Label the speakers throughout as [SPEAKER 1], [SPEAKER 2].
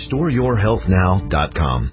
[SPEAKER 1] RestoreYourHealthNow.com.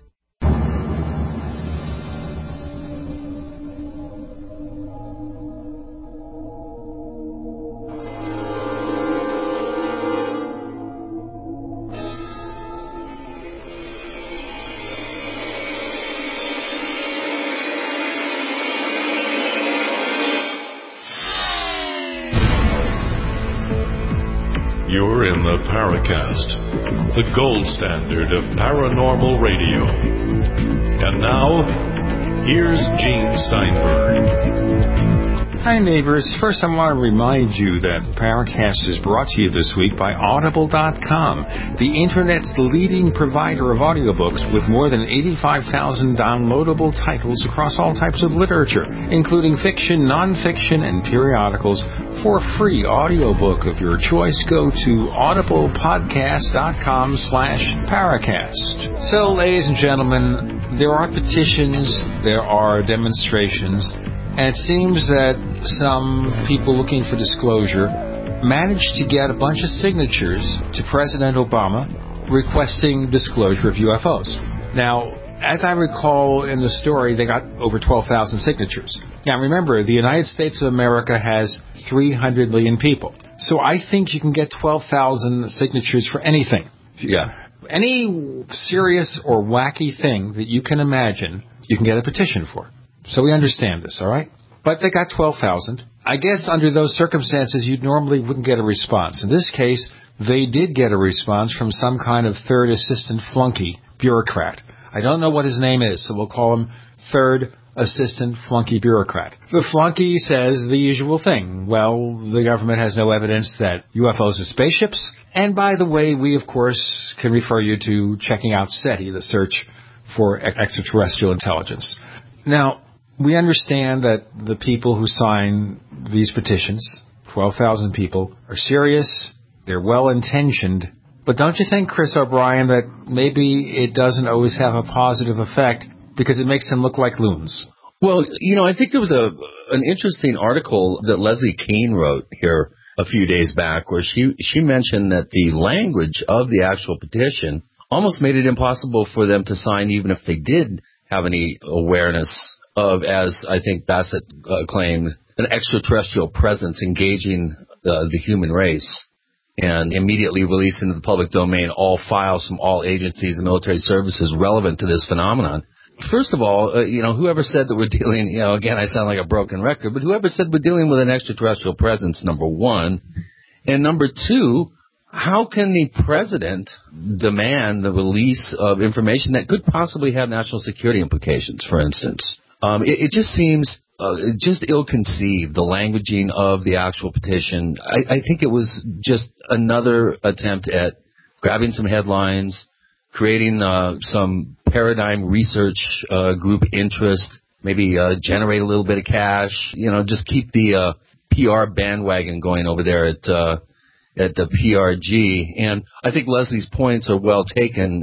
[SPEAKER 2] You're in the Paracast, the gold standard of paranormal radio. And now, here's Gene Steinberg.
[SPEAKER 3] Hi, neighbors. First, I want to remind you that Paracast is brought to you this week by Audible.com, the Internet's leading provider of audiobooks with more than 85,000 downloadable titles across all types of literature, including fiction, nonfiction, and periodicals. For a free audiobook of your choice, go to audiblepodcast.com/Paracast. So, ladies and gentlemen, there are petitions, there are demonstrations, and it seems that some people looking for disclosure managed to get a bunch of signatures to President Obama requesting disclosure of UFOs. Now, as I recall in the story, they got over 12,000 signatures. Now, remember, the United States of America has 300 million people. So I think you can get 12,000 signatures for anything.
[SPEAKER 4] Yeah.
[SPEAKER 3] Any serious or wacky thing that you can imagine, you can get a petition for. So we understand this, all right? But they got 12,000. I guess under those circumstances, you normally wouldn't get a response. In this case, they did get a response from some kind of third assistant flunky bureaucrat. I don't know what his name is, so we'll call him Third Assistant Flunky Bureaucrat. The flunky says the usual thing. Well, the government has no evidence that UFOs are spaceships. And by the way, we, of course, can refer you to checking out SETI, the search for extraterrestrial intelligence. Now, we understand that the people who sign these petitions, 12,000 people, are serious, they're well-intentioned, but don't you think, Chris O'Brien, that maybe it doesn't always have a positive effect because it makes them look like loons?
[SPEAKER 4] Well, I think there was an interesting article that Leslie Kean wrote here a few days back where she mentioned that the language of the actual petition almost made it impossible for them to sign even if they did have any awareness of, as I think Bassett claimed, an extraterrestrial presence engaging the human race and immediately release into the public domain all files from all agencies and military services relevant to this phenomenon. First of all, whoever said that we're dealing, again, I sound like a broken record, but whoever said we're dealing with an extraterrestrial presence, number one, and number two, how can the president demand the release of information that could possibly have national security implications, for instance? It just seems just ill-conceived, the languaging of the actual petition. I think it was just another attempt at grabbing some headlines, creating some paradigm research group interest, maybe generate a little bit of cash, just keep the PR bandwagon going over there at the PRG. And I think Leslie's points are well taken.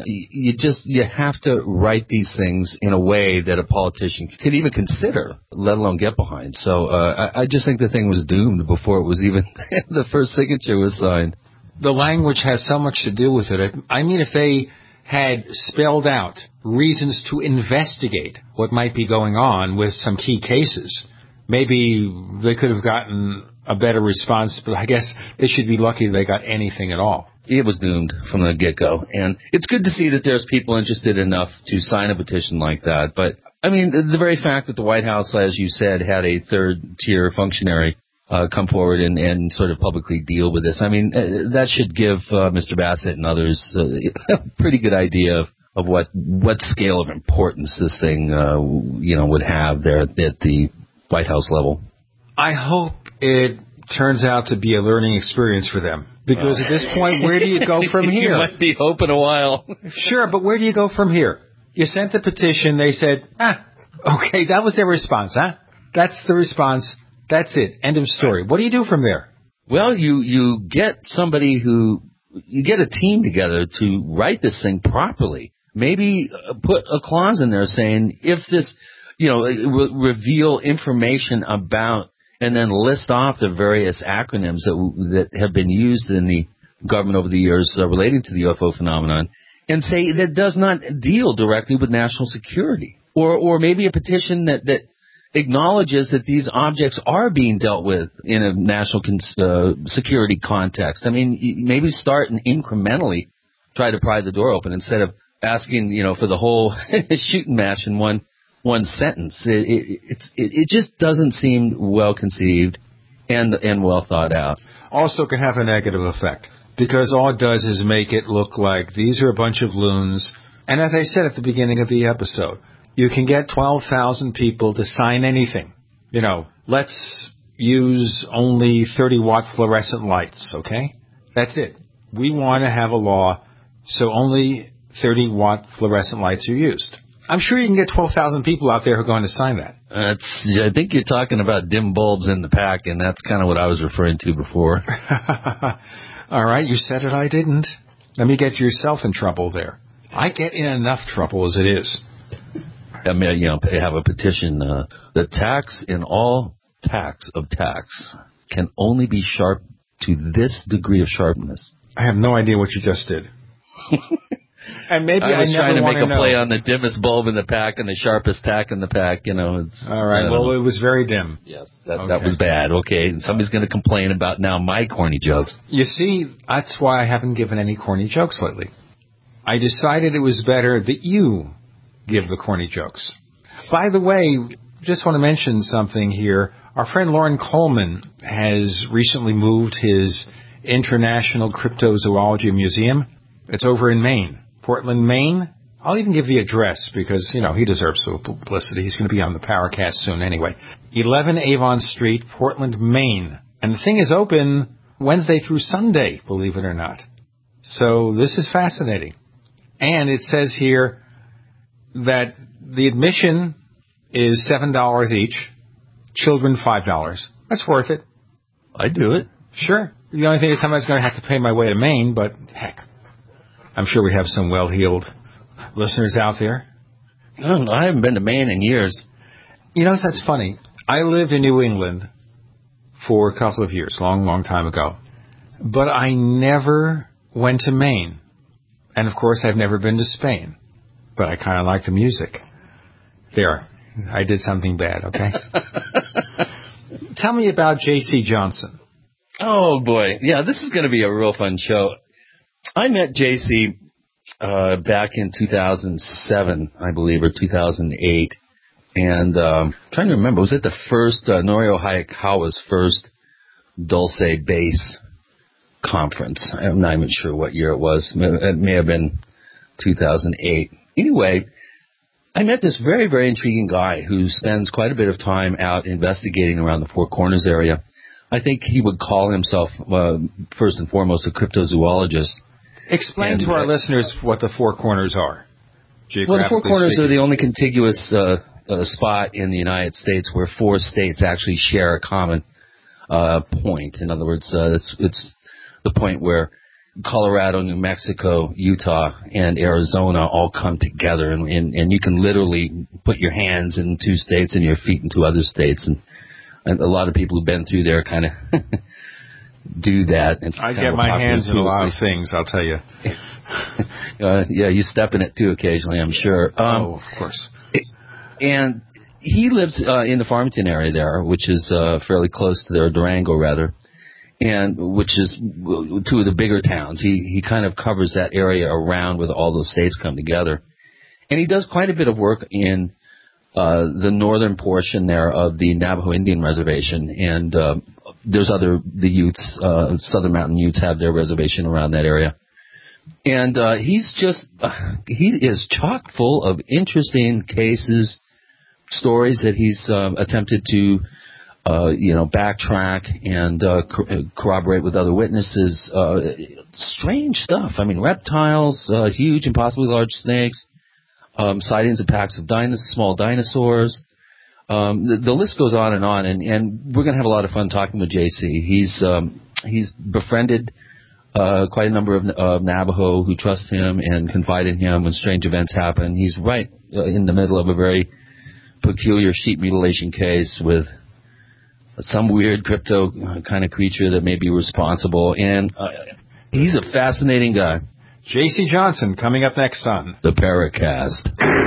[SPEAKER 4] You have to write these things in a way that a politician could even consider, let alone get behind. So I just think the thing was doomed before it was even the first signature was signed.
[SPEAKER 3] The language has so much to do with it. I mean, if they had spelled out reasons to investigate what might be going on with some key cases, maybe they could have gotten a better response, but I guess they should be lucky they got anything at all.
[SPEAKER 4] It was doomed from the get-go, and it's good to see that there's people interested enough to sign a petition like that. But, I mean, the very fact that the White House, as you said, had a third-tier functionary come forward and sort of publicly deal with this, I mean, that should give Mr. Bassett and others a pretty good idea of what scale of importance this thing, would have there at the White House level.
[SPEAKER 3] I hope it turns out to be a learning experience for them. Because at this point, where do you go from here?
[SPEAKER 4] You might be hoping a while.
[SPEAKER 3] Sure, but where do you go from here? You sent the petition, they said, okay, that was their response, huh? That's the response. That's it. End of story. What do you do from there?
[SPEAKER 4] Well, you get somebody you get a team together to write this thing properly. Maybe put a clause in there saying if this, reveal information about and then list off the various acronyms that have been used in the government over the years relating to the UFO phenomenon. and say that does not deal directly with national security, or maybe a petition that acknowledges that these objects are being dealt with in a national security context. I mean, maybe start and incrementally try to pry the door open instead of asking, for the whole shooting match in one sentence. It just doesn't seem well conceived and well thought out.
[SPEAKER 3] Also can have a negative effect, because all it does is make it look like these are a bunch of loons. And as I said at the beginning of the episode, you can get 12,000 people to sign anything. Let's use only 30-watt fluorescent lights, okay? That's it. We want to have a law so only 30-watt fluorescent lights are used. I'm sure you can get 12,000 people out there who are going to sign that.
[SPEAKER 4] I think you're talking about dim bulbs in the pack, and that's kind of what I was referring to before.
[SPEAKER 3] All right, you said it, I didn't. Let me get yourself in trouble there. I get in enough trouble as it is.
[SPEAKER 4] I mean, have a petition. The tax in all packs of tax can only be sharp to this degree of sharpness.
[SPEAKER 3] I have no idea what you just did. And maybe
[SPEAKER 4] I was trying to make a play
[SPEAKER 3] on
[SPEAKER 4] the dimmest bulb in the pack and the sharpest tack in the pack. It's
[SPEAKER 3] all right. Well, it was very dim.
[SPEAKER 4] Yes, that was bad. Okay, and somebody's going to complain about now my corny jokes.
[SPEAKER 3] You see, that's why I haven't given any corny jokes lately. I decided it was better that you give the corny jokes. By the way, just want to mention something here. Our friend Lauren Coleman has recently moved his International Cryptozoology Museum. It's over in Maine, Portland, Maine. I'll even give the address because, he deserves the publicity. He's going to be on the Paracast soon anyway. 11 Avon Street, Portland, Maine. And the thing is open Wednesday through Sunday, believe it or not. So this is fascinating. And it says here that the admission is $7 each, children $5. That's worth it.
[SPEAKER 4] I'd do it.
[SPEAKER 3] Sure. The only thing is somebody's going to have to pay my way to Maine, but heck, I'm sure we have some well-heeled listeners out there.
[SPEAKER 4] I haven't been to Maine in years.
[SPEAKER 3] That's funny. I lived in New England for a couple of years, long time ago. But I never went to Maine. And, of course, I've never been to Spain. But I kind of like the music. There. I did something bad, okay? Tell me about J.C. Johnson.
[SPEAKER 4] Oh, boy. Yeah, this is going to be a real fun show. I met J.C. back in 2007, I believe, or 2008. And trying to remember, was it the first, Norio Hayakawa's first Dulce Bass conference? I'm not even sure what year it was. It may have been 2008. Anyway, I met this very, very intriguing guy who spends quite a bit of time out investigating around the Four Corners area. I think he would call himself, first and foremost, a cryptozoologist.
[SPEAKER 3] Explain to our listeners what the Four Corners are.
[SPEAKER 4] Well, the Four Corners are the only contiguous spot in the United States where four states actually share a common point. In other words, it's the point where Colorado, New Mexico, Utah, and Arizona all come together, and you can literally put your hands in two states and your feet in two other states, and a lot of people who've been through there kind of do that.
[SPEAKER 3] I get my hands in a lot of things, I'll tell you.
[SPEAKER 4] Yeah, you step in it too occasionally, I'm sure.
[SPEAKER 3] Of course.
[SPEAKER 4] And he lives in the Farmington area there, which is fairly close to there, Durango rather, and which is two of the bigger towns. He kind of covers that area around where all those states come together. And he does quite a bit of work in the northern portion there of the Navajo Indian Reservation, and there's the Utes, Southern Mountain Utes have their reservation around that area. And he is chock full of interesting cases, stories that he's attempted to, backtrack and corroborate with other witnesses. Strange stuff. I mean, reptiles, huge and possibly large snakes, sightings of packs of small dinosaurs. The list goes on, and we're going to have a lot of fun talking with JC. He's befriended quite a number of Navajo who trust him and confide in him when strange events happen. He's right in the middle of a very peculiar sheep mutilation case with some weird crypto kind of creature that may be responsible. And he's a fascinating guy.
[SPEAKER 3] J.C. Johnson coming up next on
[SPEAKER 4] The Paracast.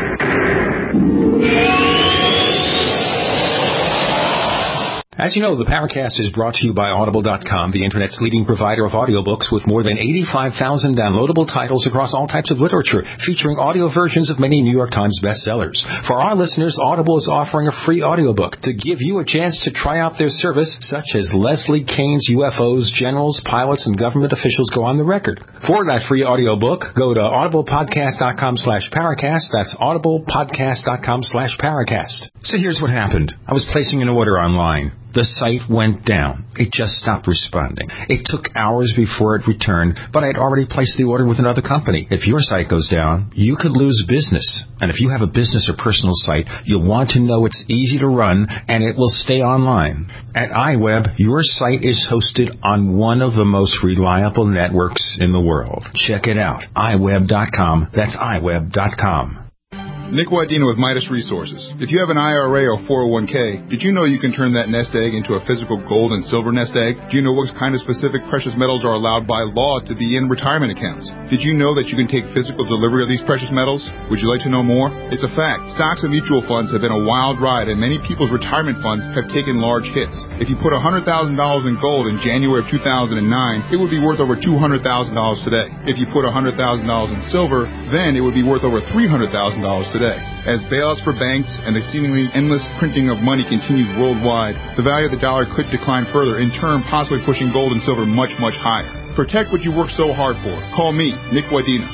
[SPEAKER 3] As you know, the Paracast is brought to you by Audible.com, the Internet's leading provider of audiobooks with more than 85,000 downloadable titles across all types of literature, featuring audio versions of many New York Times bestsellers. For our listeners, Audible is offering a free audiobook to give you a chance to try out their service, such as Leslie Kane's UFOs, Generals, Pilots, and Government Officials Go on the Record. For that free audiobook, go to audiblepodcast.com/Paracast. That's audiblepodcast.com/Paracast. So here's what happened. I was placing an order online. The site went down. It just stopped responding. It took hours before it returned, but I had already placed the order with another company. If your site goes down, you could lose business. And if you have a business or personal site, you'll want to know it's easy to run and it will stay online. At iWeb, your site is hosted on one of the most reliable networks in the world. Check it out. iWeb.com. That's iWeb.com.
[SPEAKER 1] Nick Wadena with Midas Resources. If you have an IRA or 401k, did you know you can turn that nest egg into a physical gold and silver nest egg? Do you know what kind of specific precious metals are allowed by law to be in retirement accounts? Did you know that you can take physical delivery of these precious metals? Would you like to know more? It's a fact. Stocks and mutual funds have been a wild ride, and many people's retirement funds have taken large hits. If you put $100,000 in gold in January of 2009, it would be worth over $200,000 today. If you put $100,000 in silver, then it would be worth over $300,000 today. As bailouts for banks and the seemingly endless printing of money continues worldwide, the value of the dollar could decline further, in turn possibly pushing gold and silver much, much higher. Protect what you work so hard for. Call me, Nick Wadena,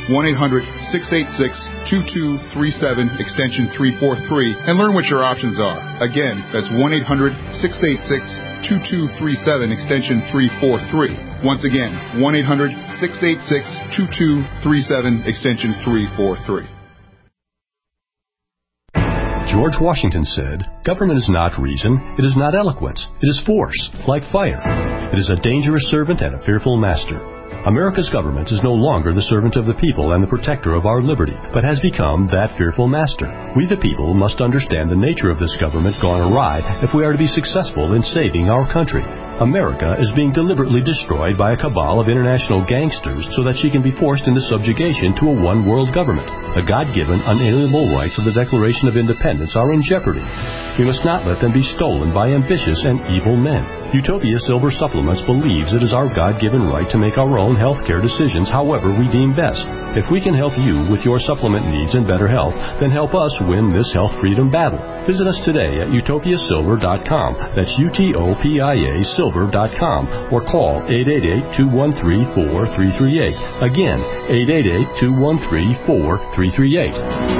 [SPEAKER 1] 1-800-686-2237, extension 343, and learn what your options are. Again, that's 1-800-686-2237, extension 343. Once again, 1-800-686-2237, extension 343.
[SPEAKER 5] George Washington said, "Government is not reason, it is not eloquence, it is force, like fire. It is a dangerous servant and a fearful master." America's government is no longer the servant of the people and the protector of our liberty, but has become that fearful master. We the people must understand the nature of this government gone awry if we are to be successful in saving our country. America is being deliberately destroyed by a cabal of international gangsters so that she can be forced into subjugation to a one-world government. The God-given, unalienable rights of the Declaration of Independence are in jeopardy. We must not let them be stolen by ambitious and evil men. Utopia Silver Supplements believes it is our God-given right to make our own healthcare decisions however we deem best. If we can help you with your supplement needs and better health, then help us win this health freedom battle. Visit us today at utopiasilver.com. That's UTOPIA Silver.com, or call 888-213-4338. Again, 888-213-4338.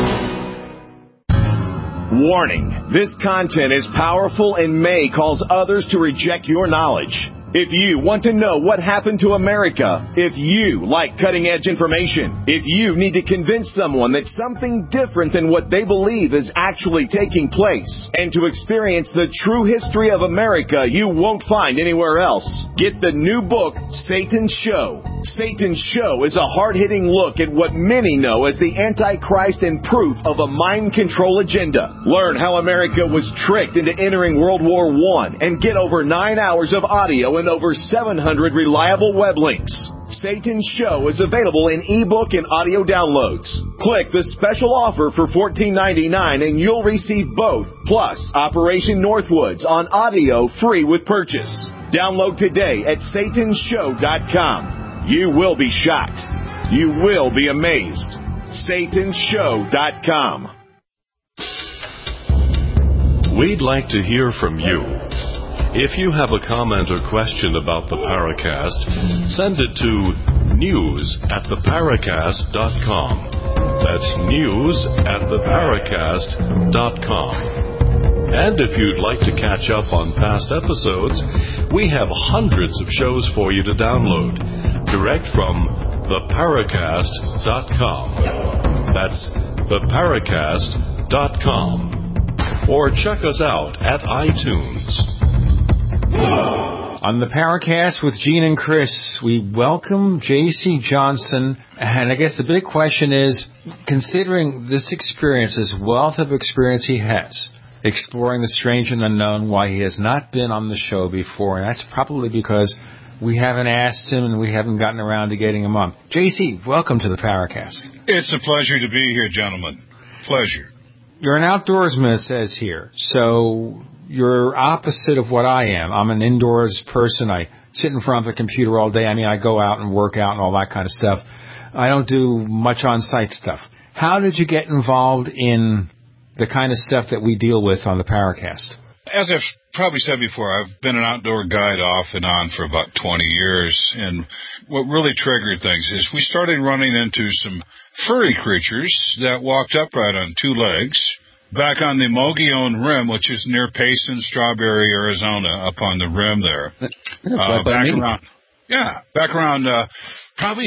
[SPEAKER 6] Warning, this content is powerful and may cause others to reject your knowledge. If you want to know what happened to America, if you like cutting-edge information, if you need to convince someone that something different than what they believe is actually taking place, and to experience the true history of America you won't find anywhere else, get the new book, Satan's Show. Satan's Show is a hard-hitting look at what many know as the Antichrist and proof of a mind control agenda. Learn how America was tricked into entering World War I and get over 9 hours of audio and over 700 reliable web links. Satan's Show is available in ebook and audio downloads. Click the special offer for $14.99 and you'll receive both, plus Operation Northwoods on audio free with purchase. Download today at satanshow.com. You will be shocked. You will be amazed. satanshow.com.
[SPEAKER 2] We'd like to hear from you. If you have a comment or question about the Paracast, send it to news@theparacast.com. That's news@theparacast.com. And if you'd like to catch up on past episodes, we have hundreds of shows for you to download direct from theparacast.com. That's theparacast.com. Or check us out at iTunes.
[SPEAKER 3] On the Paracast with Gene and Chris, we welcome J.C. Johnson. And I guess the big question is, considering this experience, this wealth of experience he has, exploring the strange and unknown, why he has not been on the show before, and that's probably because we haven't asked him and we haven't gotten around to getting him on. JC, welcome to the Paracast.
[SPEAKER 7] It's a pleasure to be here, gentlemen. Pleasure.
[SPEAKER 3] You're an outdoorsman, it says here, so you're opposite of what I am. I'm an indoors person. I sit in front of a computer all day. I mean, I go out and work out and all that kind of stuff. I don't do much on-site stuff. How did you get involved in the kind of stuff that we deal with on the Paracast?
[SPEAKER 7] As I've probably said before, I've been an outdoor guide off and on for about 20 years, and what really triggered things is we started running into some furry creatures that walked upright on two legs back on the Mogollon Rim, which is near Payson, Strawberry, Arizona, up on the rim there. Back around probably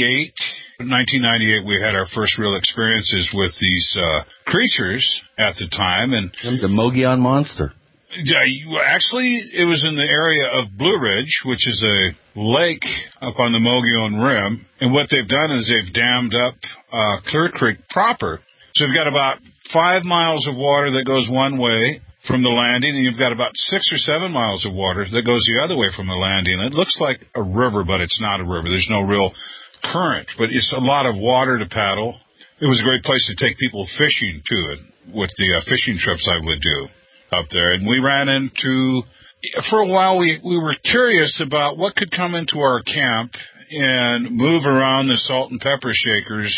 [SPEAKER 7] 1998, we had our first real experiences with these creatures at the time. And
[SPEAKER 4] the Mogollon Monster.
[SPEAKER 7] Yeah, actually, it was in the area of Blue Ridge, which is a lake up on the Mogollon Rim. And what they've done is they've dammed up Clear Creek proper. So you've got about 5 miles of water that goes one way from the landing, and you've got about 6 or 7 miles of water that goes the other way from the landing. It looks like a river, but it's not a river. There's no real current, but it's a lot of water to paddle. It was a great place to take people fishing, too, with the fishing trips I would do up there. And we ran into, for a while, we were curious about what could come into our camp and move around the salt and pepper shakers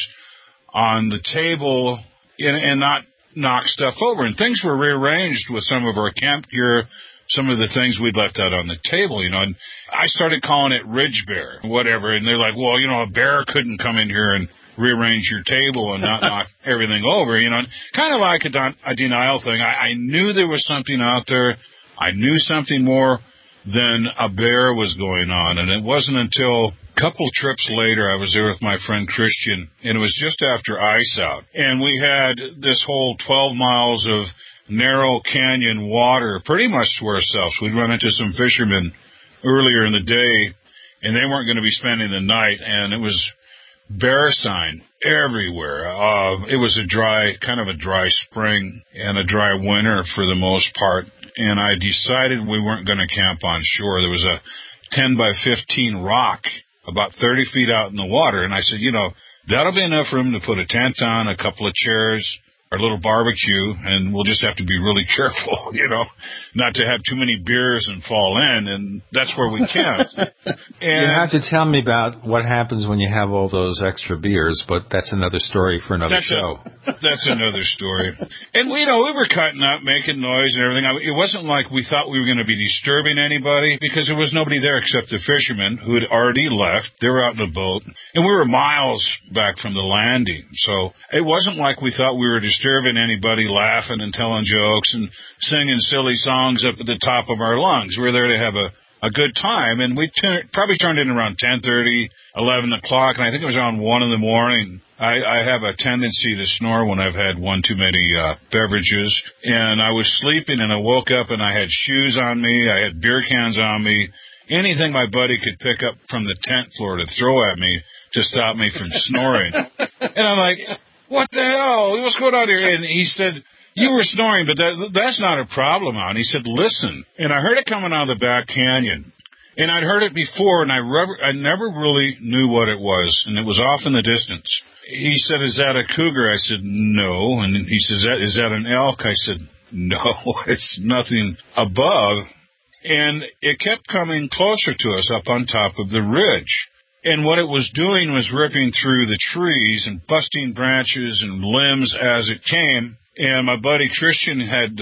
[SPEAKER 7] on the table and not knock stuff over. And things were rearranged with some of our camp gear, some of the things we'd left out on the table, and I started calling it ridge bear, whatever. And they're like, well, a bear couldn't come in here and rearrange your table and not knock everything over, kind of like a denial thing. I knew there was something out there. I knew something more than a bear was going on. And it wasn't until a couple trips later, I was there with my friend Christian, and it was just after ice out. And we had this whole 12 miles of narrow canyon water pretty much to ourselves. We'd run into some fishermen earlier in the day, and they weren't going to be spending the night, and it was bear sign everywhere. It was kind of a dry spring and a dry winter for the most part, and I decided we weren't going to camp on shore. There was a 10 by 15 rock about 30 feet out in the water, and I said, that'll be enough room to put a tent on, a couple of chairs, our little barbecue, and we'll just have to be really careful, not to have too many beers and fall in, and that's where we camped.
[SPEAKER 3] You have to tell me about what happens when you have all those extra beers, but that's another story for another show.
[SPEAKER 7] That's another story. And, we were cutting up, making noise and everything. It wasn't like we thought we were going to be disturbing anybody, because there was nobody there except the fishermen who had already left. They were out in the boat, and we were miles back from the landing. So it wasn't like we thought we were disturbing anybody, laughing and telling jokes and singing silly songs up at the top of our lungs. We were there to have a good time, and we probably turned in around 10:30, 11 o'clock, and I think it was around 1 in the morning. I have a tendency to snore when I've had one too many beverages, and I was sleeping, and I woke up, and I had shoes on me, I had beer cans on me, anything my buddy could pick up from the tent floor to throw at me to stop me from snoring. And I'm like, what the hell? What's going on here? And he said, you were snoring, but that's not a problem, Hon. He said, listen. And I heard it coming out of the back canyon. And I'd heard it before, and I never really knew what it was, and it was off in the distance. He said, is that a cougar? I said, no. And he says, is that an elk? I said, no, it's nothing above. And it kept coming closer to us up on top of the ridge. And what it was doing was ripping through the trees and busting branches and limbs as it came. And my buddy Christian had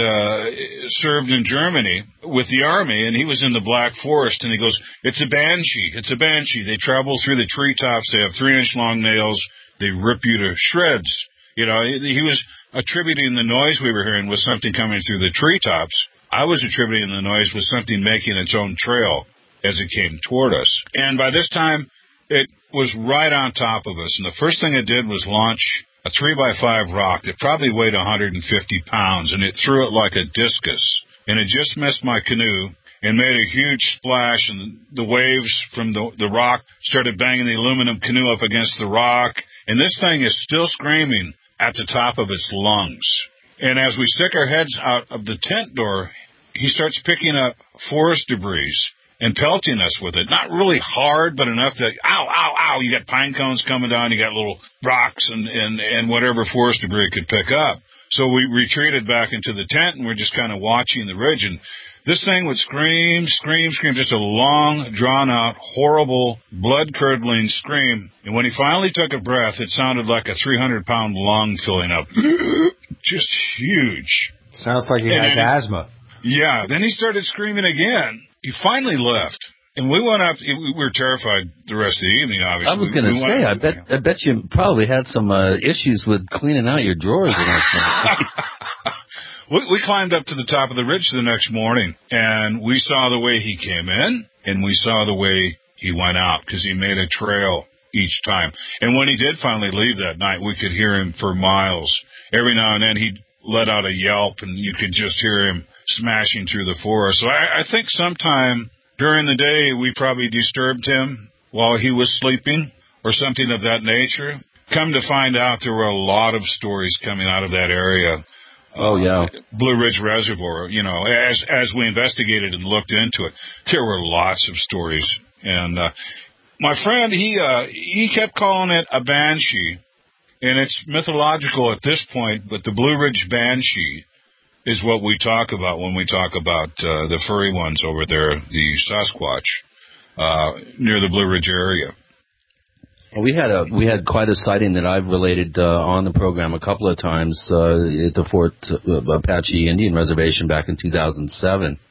[SPEAKER 7] served in Germany with the army, and he was in the Black Forest, and he goes, it's a banshee, it's a banshee. They travel through the treetops. They have 3-inch long nails. They rip you to shreds. He was attributing the noise we were hearing with something coming through the treetops. I was attributing the noise with something making its own trail as it came toward us. And by this time, it was right on top of us, and the first thing it did was launch a 3x5 rock that probably weighed 150 pounds, and it threw it like a discus, and it just missed my canoe and made a huge splash, and the waves from the rock started banging the aluminum canoe up against the rock, and this thing is still screaming at the top of its lungs. And as we stick our heads out of the tent door, he starts picking up forest debris and pelting us with it. Not really hard, but enough that, ow, ow, ow, you got pine cones coming down, you got little rocks and whatever forest debris could pick up. So we retreated back into the tent, and we're just kind of watching the ridge, and this thing would scream, just a long, drawn-out, horrible, blood-curdling scream. And when he finally took a breath, it sounded like a 300-pound lung filling up. Just huge.
[SPEAKER 3] Sounds like he has asthma.
[SPEAKER 7] Yeah. Then he started screaming again. He finally left. And we went up. We were terrified the rest of the evening, obviously.
[SPEAKER 4] I was going to say, I bet you probably had some issues with cleaning out your drawers the next night.
[SPEAKER 7] We climbed up to the top of the ridge the next morning, and we saw the way he came in, and we saw the way he went out, because he made a trail each time. And when he did finally leave that night, we could hear him for miles. Every now and then he'd let out a yelp, and you could just hear him smashing through the forest. So I think sometime during the day we probably disturbed him while he was sleeping or something of that nature. Come to find out, there were a lot of stories coming out of that area.
[SPEAKER 4] Oh, yeah.
[SPEAKER 7] Blue Ridge Reservoir, as we investigated and looked into it, there were lots of stories. And my friend, he kept calling it a banshee, and it's mythological at this point, but the Blue Ridge Banshee is what we talk about when we talk about the furry ones over there, the Sasquatch, near the Blue Ridge area.
[SPEAKER 4] We had quite a sighting that I've related on the program a couple of times at the Fort Apache Indian Reservation back in 2007,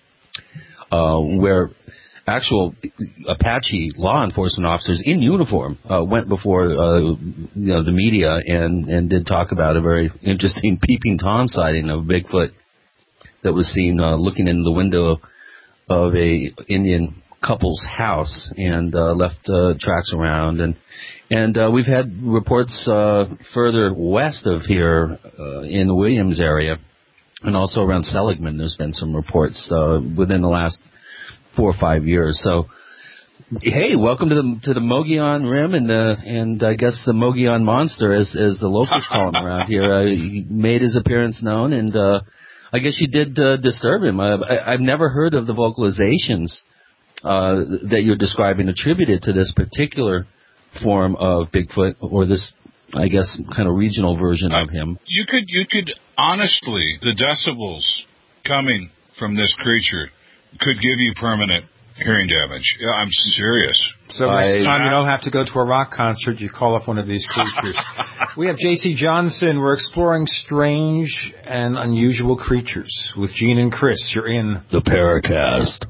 [SPEAKER 4] where actual Apache law enforcement officers in uniform went before the media and did talk about a very interesting peeping Tom sighting of Bigfoot that was seen looking in the window of a Indian couple's house and left tracks around, and we've had reports further west of here in the Williams area and also around Seligman. There's been some reports within the last 4 or 5 years. So, hey, welcome to the Mogollon Rim and I guess the Mogollon Monster, as the locals call him around here. He made his appearance known, and I guess you did disturb him. I've never heard of the vocalizations that you're describing attributed to this particular form of Bigfoot, or this, I guess, kind of regional version of him.
[SPEAKER 7] You could honestly, the decibels coming from this creature could give you permanent hearing damage. Yeah, I'm serious.
[SPEAKER 3] So next time you don't have to go to a rock concert, you call up one of these creatures. We have J.C. Johnson. We're exploring strange and unusual creatures with Gene and Chris. You're in
[SPEAKER 4] the Paracast.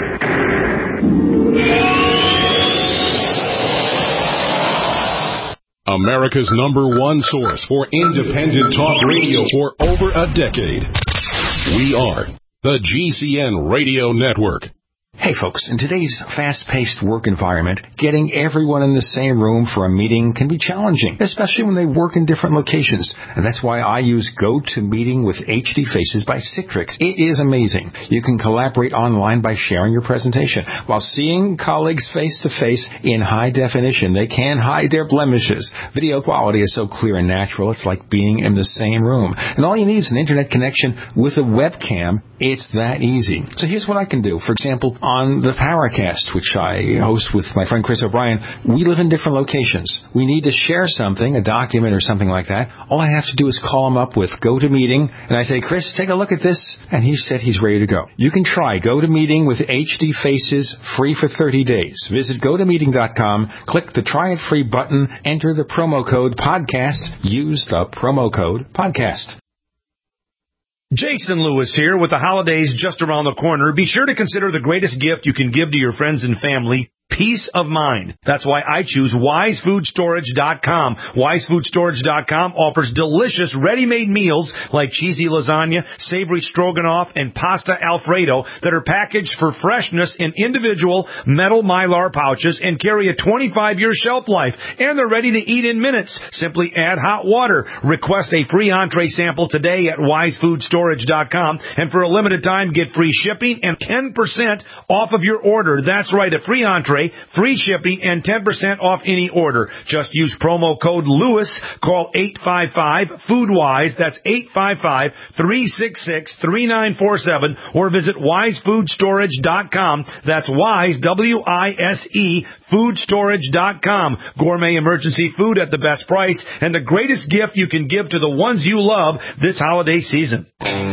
[SPEAKER 8] America's #1 source for independent talk radio for over a decade. We are the GCN Radio Network.
[SPEAKER 3] Hey folks, in today's fast-paced work environment, getting everyone in the same room for a meeting can be challenging, especially when they work in different locations. And that's why I use GoToMeeting with HD Faces by Citrix. It is amazing. You can collaborate online by sharing your presentation. While seeing colleagues face-to-face in high definition, they can hide their blemishes. Video quality is so clear and natural, it's like being in the same room. And all you need is an internet connection with a webcam. It's that easy. So here's what I can do. For example, on the Paracast, which I host with my friend Chris O'Brien, we live in different locations. We need to share something, a document or something like that. All I have to do is call him up with GoToMeeting, and I say, Chris, take a look at this, and he said he's ready to go. You can try GoToMeeting with HD Faces free for 30 days. Visit GoToMeeting.com, click the Try It Free button, enter the promo code PODCAST, use the promo code PODCAST.
[SPEAKER 9] Jason Lewis here. With the holidays just around the corner, be sure to consider the greatest gift you can give to your friends and family: peace of mind. That's why I choose WiseFoodStorage.com. WiseFoodStorage.com offers delicious ready-made meals like cheesy lasagna, savory stroganoff, and pasta Alfredo that are packaged for freshness in individual metal Mylar pouches and carry a 25-year shelf life. And they're ready to eat in minutes. Simply add hot water. Request a free entree sample today at WiseFoodStorage.com. And for a limited time, get free shipping and 10% off of your order. That's right, a free entree display, free shipping, and 10% off any order. Just use promo code Lewis. Call 855-FOODWISE. That's 855-366-3947. Or visit WiseFoodStorage.com. That's Wise, W-I-S-E, foodstorage.com. Gourmet emergency food at the best price and the greatest gift you can give to the ones you love this holiday season.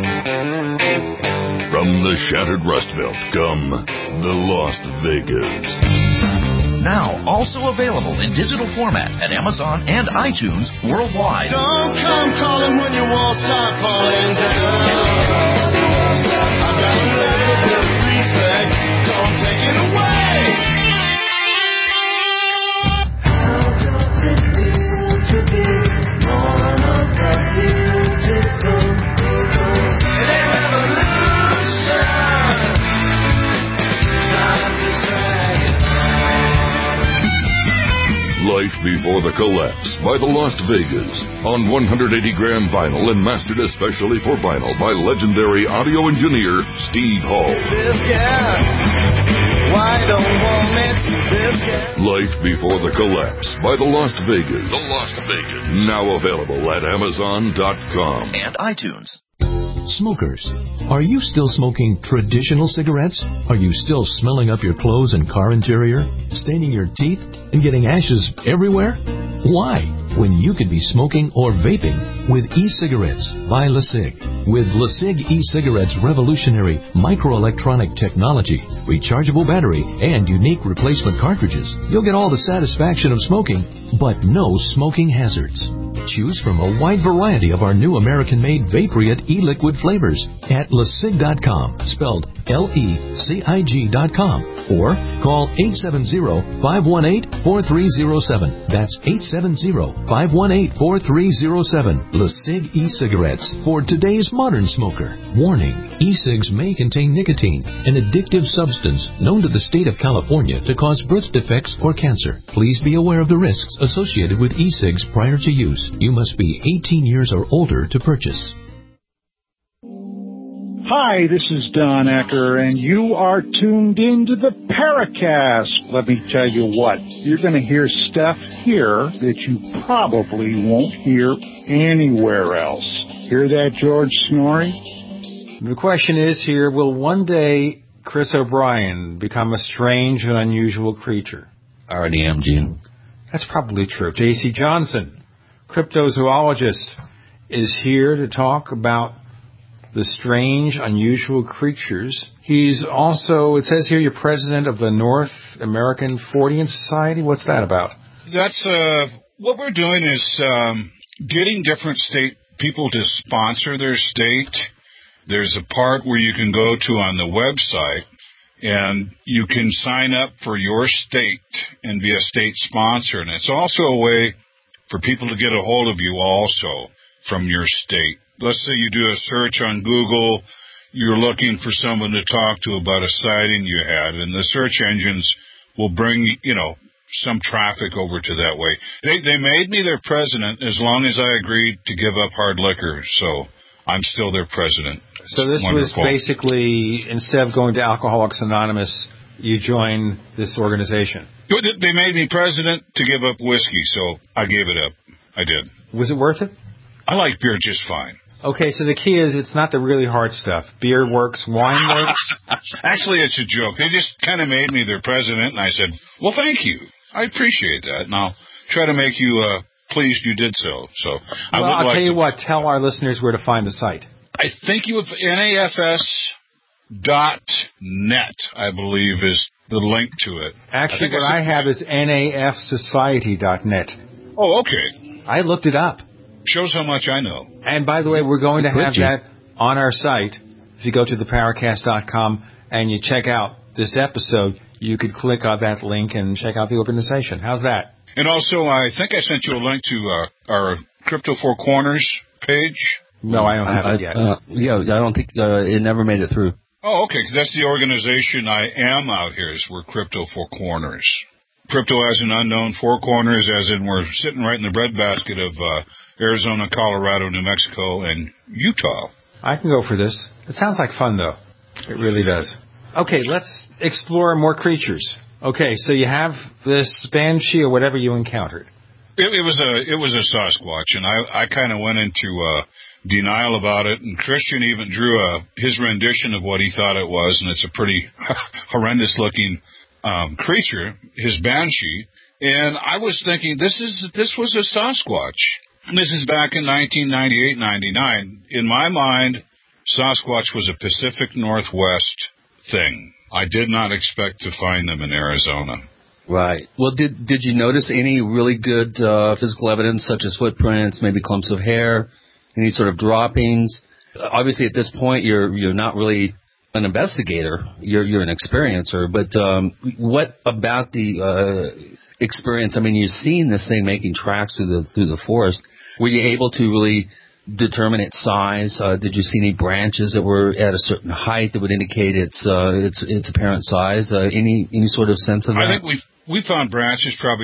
[SPEAKER 8] From the shattered Rust Belt come the Las Vegas.
[SPEAKER 10] Now also available in digital format at Amazon and iTunes worldwide.
[SPEAKER 11] Don't come calling when your walls start falling down. I've got a little bit of respect. Don't take it away. How does it feel to be one of the beautiful people? It ain't revolution. Time to drag it.
[SPEAKER 8] Life Before the Collapse by the Las Vegas on 180-gram vinyl and mastered especially for vinyl by legendary audio engineer Steve Hall. Life Before the Collapse by the Las Vegas.
[SPEAKER 10] The Las Vegas.
[SPEAKER 8] Now available at Amazon.com
[SPEAKER 10] and iTunes.
[SPEAKER 5] Smokers, are you still smoking traditional cigarettes? Are you still smelling up your clothes and car interior, staining your teeth, and getting ashes everywhere? Why? When you could be smoking or vaping with e-cigarettes by LeSig. With LeSig e-cigarettes' revolutionary microelectronic technology, rechargeable battery, and unique replacement cartridges, you'll get all the satisfaction of smoking, but no smoking hazards. Choose from a wide variety of our new American-made Vaporite e-liquid flavors at LeSig.com, spelled LECIG.com, or call 870-518-4307. That's 870-518-4307. LeSig e-cigarettes for today's modern smoker. Warning, e-cigs may contain nicotine, an addictive substance known to the state of California to cause birth defects or cancer. Please be aware of the risks associated with e-cigs prior to use. You must be 18 years or older to purchase.
[SPEAKER 12] Hi, this is Don Ecker, and you are tuned into the Paracast. Let me tell you what, you're going to hear stuff here that you probably won't hear anywhere else. Hear that, George Snorri?
[SPEAKER 3] The question is here, will one day Chris O'Brien become a strange and unusual creature?
[SPEAKER 4] I already am, Gene.
[SPEAKER 3] That's probably true. J.C. Johnson, cryptozoologist, is here to talk about the strange, unusual creatures. He's also, it says here, you're president of the North American Fortean Society. What's that about?
[SPEAKER 7] That's, what we're doing is getting different state people to sponsor their state. There's a part where you can go to on the website, and you can sign up for your state and be a state sponsor. And it's also a way for people to get a hold of you also from your state. Let's say you do a search on Google, you're looking for someone to talk to about a sighting you had, and the search engines will bring, some traffic over to that way. They made me their president as long as I agreed to give up hard liquor, so I'm still their president.
[SPEAKER 3] So this was basically, instead of going to Alcoholics Anonymous, you joined this organization.
[SPEAKER 7] They made me president to give up whiskey, so I gave it up. I did.
[SPEAKER 3] Was it worth it?
[SPEAKER 7] I like beer just fine.
[SPEAKER 3] Okay, so the key is it's not the really hard stuff. Beer works, wine works.
[SPEAKER 7] Actually, it's a joke. They just kind of made me their president, and I said, well, thank you. I appreciate that, and I'll try to make you pleased you did so.
[SPEAKER 3] I'll tell you what, tell our listeners where to find the site.
[SPEAKER 7] I think you have NAFS.net, I believe, is the link to it.
[SPEAKER 3] Actually, what I have is NAFsociety.net.
[SPEAKER 7] Oh, okay.
[SPEAKER 3] I looked it up.
[SPEAKER 7] Shows how much I know.
[SPEAKER 3] And by the way, we're going to have that on our site. If you go to theparacast.com and you check out this episode, you could click on that link and check out the organization. How's that?
[SPEAKER 7] And also, I think I sent you a link to our Crypto Four Corners page.
[SPEAKER 3] No, I don't have it yet.
[SPEAKER 4] I don't think it never made it through.
[SPEAKER 7] Oh, okay, because that's the organization I am out here, is we're Crypto Four Corners. Crypto as an unknown, Four Corners as in we're sitting right in the breadbasket of Arizona, Colorado, New Mexico, and Utah.
[SPEAKER 3] I can go for this. It sounds like fun, though. It really does. Okay, let's explore more creatures. Okay, so you have this banshee or whatever you encountered.
[SPEAKER 7] It was a Sasquatch, and I kind of went into denial about it. And Christian even drew his rendition of what he thought it was, and it's a pretty horrendous looking creature, his banshee. And I was thinking this was a Sasquatch. This is back in 1998-99. In my mind, Sasquatch was a Pacific Northwest thing. I did not expect to find them in Arizona.
[SPEAKER 4] Right. Well, did you notice any really good physical evidence, such as footprints, maybe clumps of hair, any sort of droppings? Obviously, at this point, you're not really an investigator. You're an experiencer. But what about the experience? I mean, you've seen this thing making tracks through the forest. Were you able to really determine its size? Did you see any branches that were at a certain height that would indicate its apparent size? Any sort of sense of that?
[SPEAKER 7] I think we found branches probably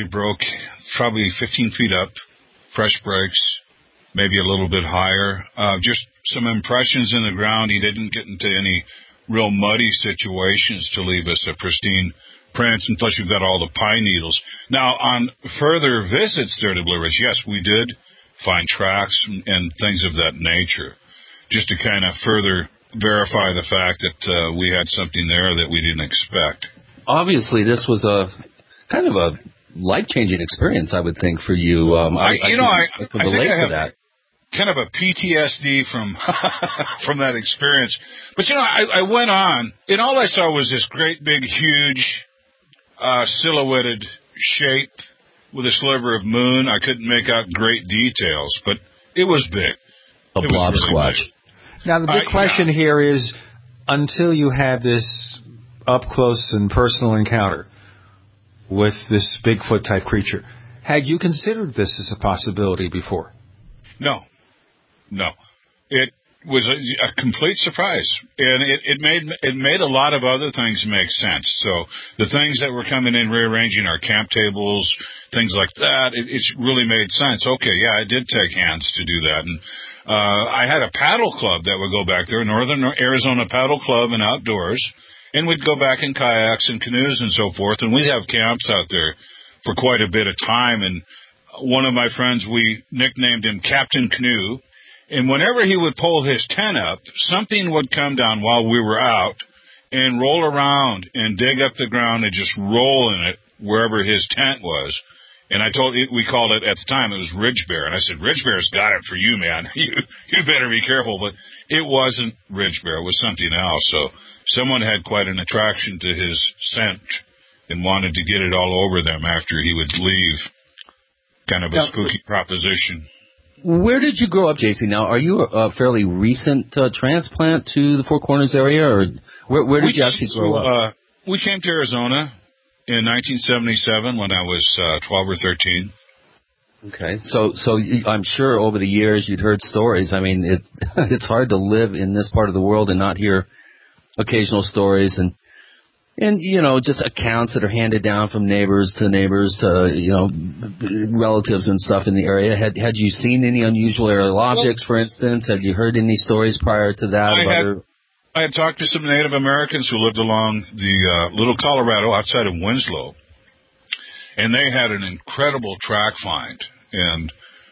[SPEAKER 7] 15 feet up, fresh breaks, maybe a little bit higher. Just some impressions in the ground. He didn't get into any real muddy situations to leave us a pristine print, and plus you've got all the pine needles. Now, on further visits there to Blue Ridge, yes, we did find tracks and things of that nature, just to kind of further verify the fact that we had something there that we didn't expect.
[SPEAKER 4] Obviously, this was a kind of a life-changing experience, I would think, for you. I could relate to that.
[SPEAKER 7] Kind of a PTSD from that experience. But, I went on, and all I saw was this great, big, huge, silhouetted shape with a sliver of moon. I couldn't make out great details, but it was big.
[SPEAKER 4] A blob squatch.
[SPEAKER 3] Now, the big question here is, until you had this up-close and personal encounter with this Bigfoot-type creature, had you considered this as a possibility before?
[SPEAKER 7] No. It was a complete surprise, and it made a lot of other things make sense. So the things that were coming in, rearranging our camp tables, things like that, it really made sense. Okay, yeah, I did take hands to do that, and I had a paddle club that would go back there, Northern Arizona Paddle Club and Outdoors, and we'd go back in kayaks and canoes and so forth, and we'd have camps out there for quite a bit of time. And one of my friends, we nicknamed him Captain Canoe. And whenever he would pull his tent up, something would come down while we were out and roll around and dig up the ground and just roll in it wherever his tent was. And we called it, at the time, it was Ridge Bear. And I said, Ridge Bear's got it for you, man. You better be careful. But it wasn't Ridge Bear. It was something else. So someone had quite an attraction to his scent and wanted to get it all over them after he would leave. Kind of a spooky proposition.
[SPEAKER 4] Where did you grow up, JC? Now, are you a fairly recent transplant to the Four Corners area, or where did you actually grow up?
[SPEAKER 7] We came to Arizona in 1977 when I was 12 or 13.
[SPEAKER 4] Okay, so I'm sure over the years you'd heard stories. I mean, it's hard to live in this part of the world and not hear occasional stories and just accounts that are handed down from neighbors to relatives and stuff in the area. Had you seen any unusual aerial objects, for instance? Had you heard any stories prior to that?
[SPEAKER 7] I had talked to some Native Americans who lived along the Little Colorado outside of Winslow, and they had an incredible track find, and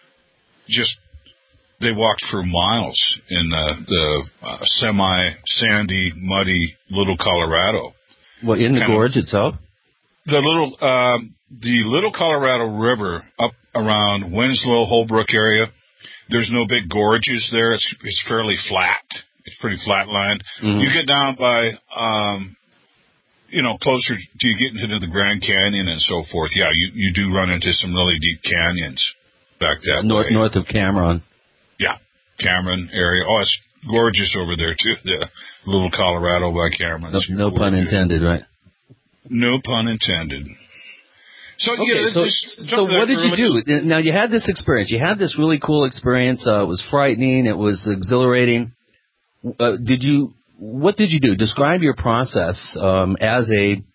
[SPEAKER 7] they walked for miles in the semi-sandy, muddy Little Colorado.
[SPEAKER 4] Well, in the gorge itself?
[SPEAKER 7] The Little Colorado River up around Winslow, Holbrook area, there's no big gorges there. It's fairly flat. It's pretty flat line. Mm-hmm. You get down by, closer to you getting into the Grand Canyon and so forth. Yeah, you do run into some really deep canyons back that way.
[SPEAKER 4] North of Cameron.
[SPEAKER 7] Yeah, Cameron area. Oh, it's gorgeous over there, too. The Little Colorado by Cameron.
[SPEAKER 4] No pun intended, right?
[SPEAKER 7] No pun intended. So,
[SPEAKER 4] okay, so what did you do? Now, you had this experience. You had this really cool experience. It was frightening. It was exhilarating. What did you do? Describe your process as an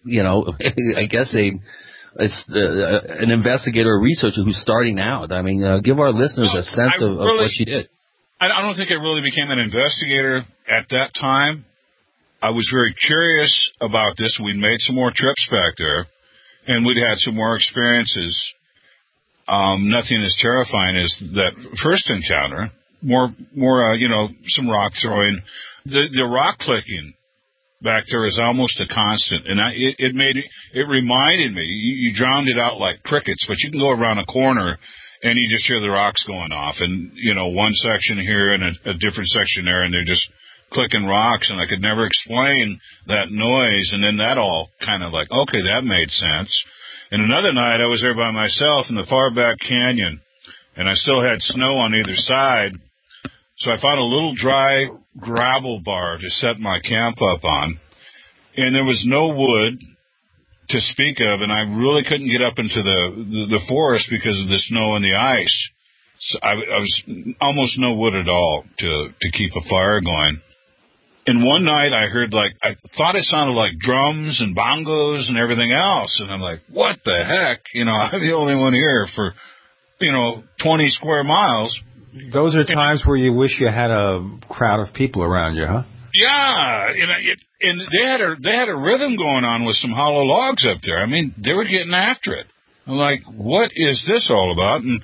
[SPEAKER 4] investigator or researcher who's starting out. I mean, give our listeners a sense of what you did.
[SPEAKER 7] I don't think I really became an investigator at that time. I was very curious about this. We'd made some more trips back there. and we'd had some more experiences. Nothing as terrifying as that first encounter. More, some rock throwing. The rock clicking back there is almost a constant, and it reminded me. You drowned it out like crickets, but you can go around a corner and you just hear the rocks going off, and one section here and a different section there, and they're just clicking rocks, and I could never explain that noise, and then that all kind of like, okay, that made sense. And another night I was there by myself in the far back canyon, and I still had snow on either side, so I found a little dry gravel bar to set my camp up on, and there was no wood to speak of, and I really couldn't get up into the forest because of the snow and the ice. So I was almost no wood at all to keep a fire going. And one night I heard I thought it sounded like drums and bongos and everything else. And I'm like, what the heck? I'm the only one here for, 20 square miles.
[SPEAKER 3] Those are times where you wish you had a crowd of people around you, huh?
[SPEAKER 7] Yeah. And they had a rhythm going on with some hollow logs up there. I mean, they were getting after it. I'm like, what is this all about? And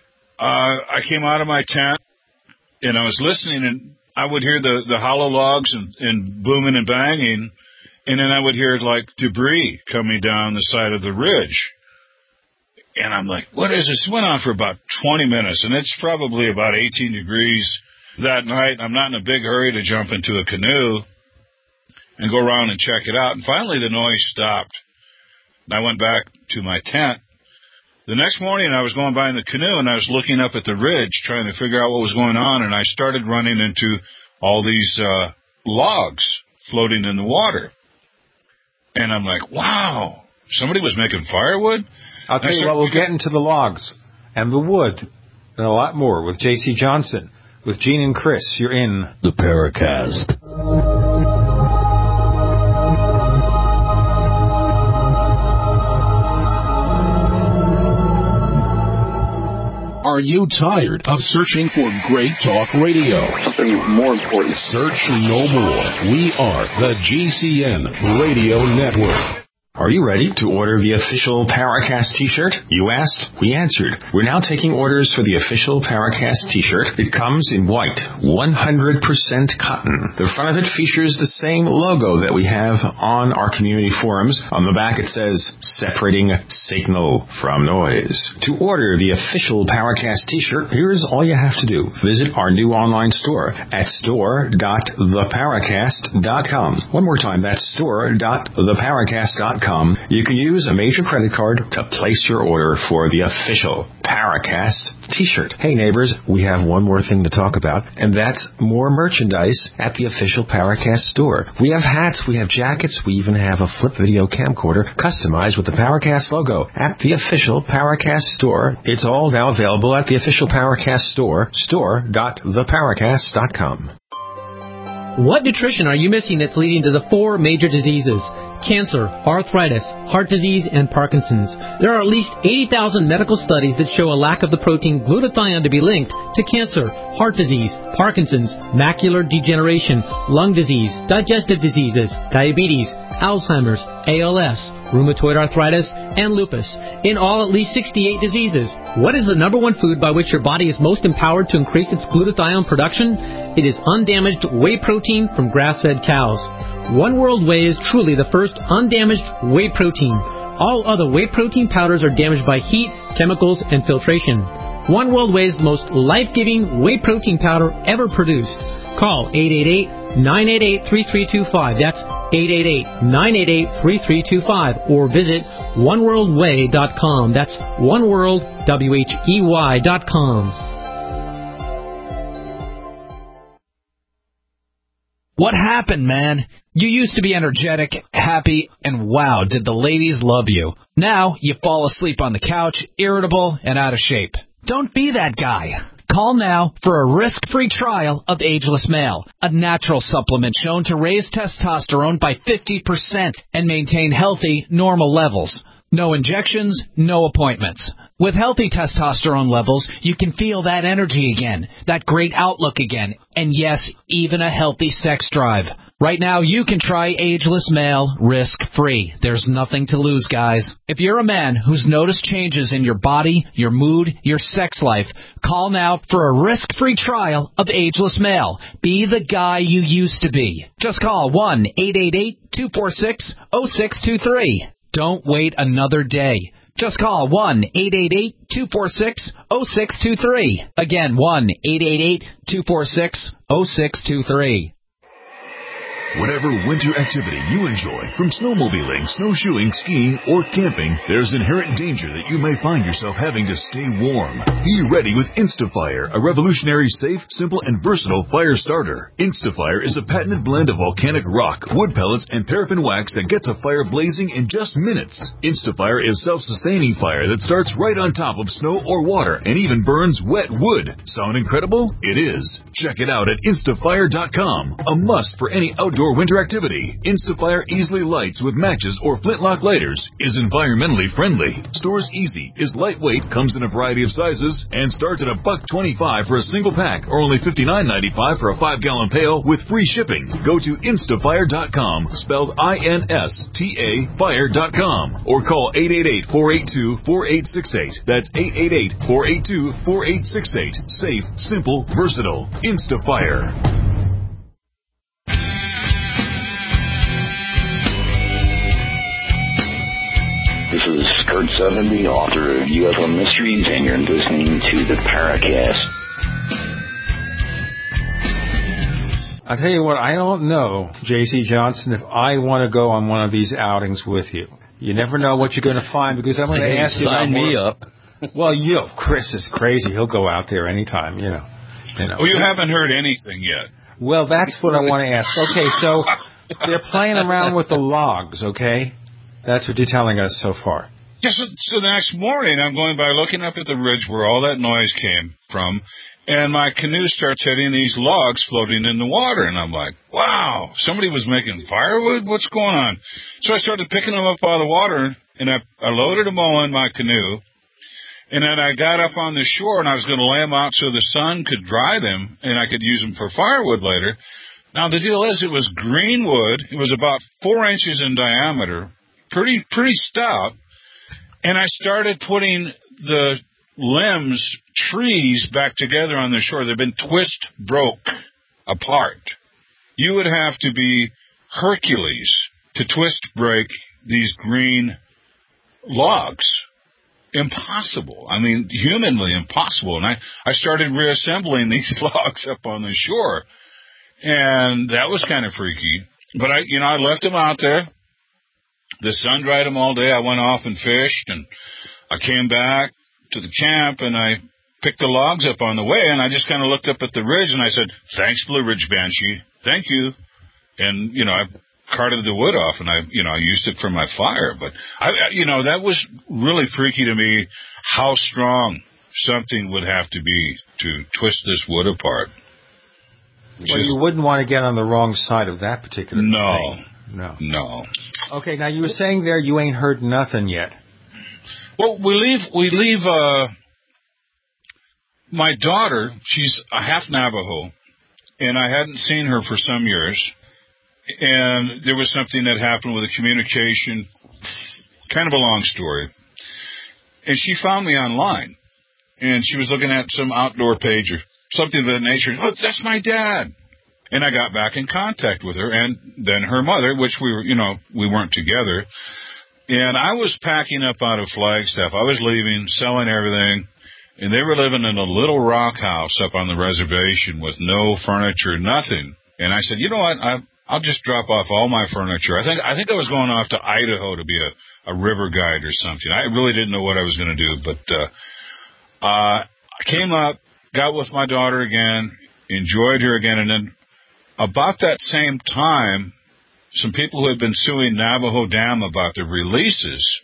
[SPEAKER 7] I came out of my tent and I was listening, and I would hear the hollow logs and booming and banging, and then I would hear debris coming down the side of the ridge. And I'm like, what is this? It went on for about 20 minutes, and it's probably about 18 degrees that night. I'm not in a big hurry to jump into a canoe and go around and check it out. And finally the noise stopped, and I went back to my tent. The next morning, I was going by in the canoe, and I was looking up at the ridge trying to figure out what was going on, and I started running into all these logs floating in the water. And I'm like, wow, somebody was making firewood?
[SPEAKER 3] I'll tell you what, we'll get into the logs and the wood and a lot more with J.C. Johnson. With Gene and Chris, you're in
[SPEAKER 4] the Paracast.
[SPEAKER 8] Are you tired of searching for great talk radio?
[SPEAKER 13] Something more important.
[SPEAKER 8] Search no more. We are the GCN Radio Network.
[SPEAKER 14] Are you ready to order the official Paracast t-shirt? You asked, we answered. We're now taking orders for the official Paracast t-shirt. It comes in white, 100% cotton. The front of it features the same logo that we have on our community forums. On the back it says, separating signal from noise. To order the official Paracast t-shirt, here's all you have to do. Visit our new online store at store.theparacast.com. One more time, that's store.theparacast.com. You can use a major credit card to place your order for the official Paracast t-shirt. Hey neighbors, we have one more thing to talk about, and that's more merchandise at the official Paracast store. We have hats, we have jackets, we even have a flip video camcorder customized with the Paracast logo at the official Paracast store. It's all now available at the official Paracast store, store.theparacast.com.
[SPEAKER 15] What nutrition are you missing that's leading to the 4 major diseases? Cancer, arthritis, heart disease, and Parkinson's. There are at least 80,000 medical studies that show a lack of the protein glutathione to be linked to cancer, heart disease, Parkinson's, macular degeneration, lung disease, digestive diseases, diabetes, Alzheimer's, ALS, rheumatoid arthritis, and lupus. In all, at least 68 diseases. What is the number one food by which your body is most empowered to increase its glutathione production? It is undamaged whey protein from grass-fed cows. One World Whey is truly the first undamaged whey protein. All other whey protein powders are damaged by heat, chemicals, and filtration. One World Whey is the most life-giving whey protein powder ever produced. Call 888-988-3325. That's 888-988-3325. Or visit oneworldwhey.com. That's oneworldwhey.com.
[SPEAKER 16] What happened, man? You used to be energetic, happy, and wow, did the ladies love you. Now, you fall asleep on the couch, irritable, and out of shape. Don't be that guy. Call now for a risk-free trial of Ageless Male, a natural supplement shown to raise testosterone by 50% and maintain healthy, normal levels. No injections, no appointments. With healthy testosterone levels, you can feel that energy again, that great outlook again, and yes, even a healthy sex drive. Right now, you can try Ageless Male risk-free. There's nothing to lose, guys. If you're a man who's noticed changes in your body, your mood, your sex life, call now for a risk-free trial of Ageless Male. Be the guy you used to be. Just call 1-888-246-0623. Don't wait another day. Just call 1-888-246-0623. Again, 1-888-246-0623.
[SPEAKER 13] Whatever winter activity you enjoy, from snowmobiling, snowshoeing, skiing, or camping, there's inherent danger that you may find yourself having to stay warm. Be ready with InstaFire, a revolutionary, safe, simple, and versatile fire starter. InstaFire is a patented blend of volcanic rock, wood pellets, and paraffin wax that gets a fire blazing in just minutes. InstaFire is self-sustaining fire that starts right on top of snow or water and even burns wet wood. Sound incredible? It is. Check it out at instafire.com. A must for any outdoor winter activity. InstaFire easily lights with matches or flintlock lighters, is environmentally friendly, stores easy, is lightweight, comes in a variety of sizes, and starts at $1.25 for a single pack or only $59.95 for a 5-gallon pail with free shipping. Go to instafire.com, spelled INSTA fire.com, or call 888-482-4868. That's 888-482-4868. Safe, simple, versatile. InstaFire.
[SPEAKER 17] This is Kurt70, author of UFO Mysteries, and you're listening to the Paracast.
[SPEAKER 3] I'll tell you what, I don't know, J.C. Johnson, if I want to go on one of these outings with you. You never know what you're going to find, because I'm going to ask you about more.
[SPEAKER 4] Sign me up.
[SPEAKER 3] Well, Chris is crazy. He'll go out there anytime, you know.
[SPEAKER 7] Well, you haven't heard anything yet.
[SPEAKER 3] Well, that's what I want to ask. Okay, so they're playing around with the logs, okay? That's what you're telling us so far.
[SPEAKER 7] Yes, so the next morning I'm going by looking up at the ridge where all that noise came from, and my canoe starts hitting these logs floating in the water, and I'm like, wow, somebody was making firewood? What's going on? So I started picking them up out of the water, and I loaded them all in my canoe, and then I got up on the shore, and I was going to lay them out so the sun could dry them, and I could use them for firewood later. Now, the deal is, it was green wood. It was about 4 inches in diameter, pretty stout, and I started putting the limbs, trees, back together on the shore. They've been broke apart. You would have to be Hercules to twist break these green logs. Impossible. I mean, humanly impossible. And I started reassembling these logs up on the shore, and that was kind of freaky. But I left them out there. The sun dried them all day. I went off and fished, and I came back to the camp, and I picked the logs up on the way, and I just kind of looked up at the ridge, and I said, thanks, Blue Ridge Banshee. Thank you. And, I carted the wood off, and I used it for my fire. But, that was really freaky to me, how strong something would have to be to twist this wood apart.
[SPEAKER 3] Well, you wouldn't want to get on the wrong side of that particular thing. No. Okay, now you were saying there you ain't heard nothing yet.
[SPEAKER 7] Well, we leave my daughter, she's a half Navajo, and I hadn't seen her for some years, and there was something that happened with the communication, kind of a long story, and she found me online, and she was looking at some outdoor page or something of that nature. Oh, that's my dad. And I got back in contact with her, and then her mother, which we weren't together. And I was packing up out of Flagstaff. I was leaving, selling everything, and they were living in a little rock house up on the reservation with no furniture, nothing. And I said, you know what, I'll just drop off all my furniture. I think I was going off to Idaho to be a river guide or something. I really didn't know what I was going to do, but I came up, got with my daughter again, enjoyed her again, and then about that same time, some people who had been suing Navajo Dam about the releases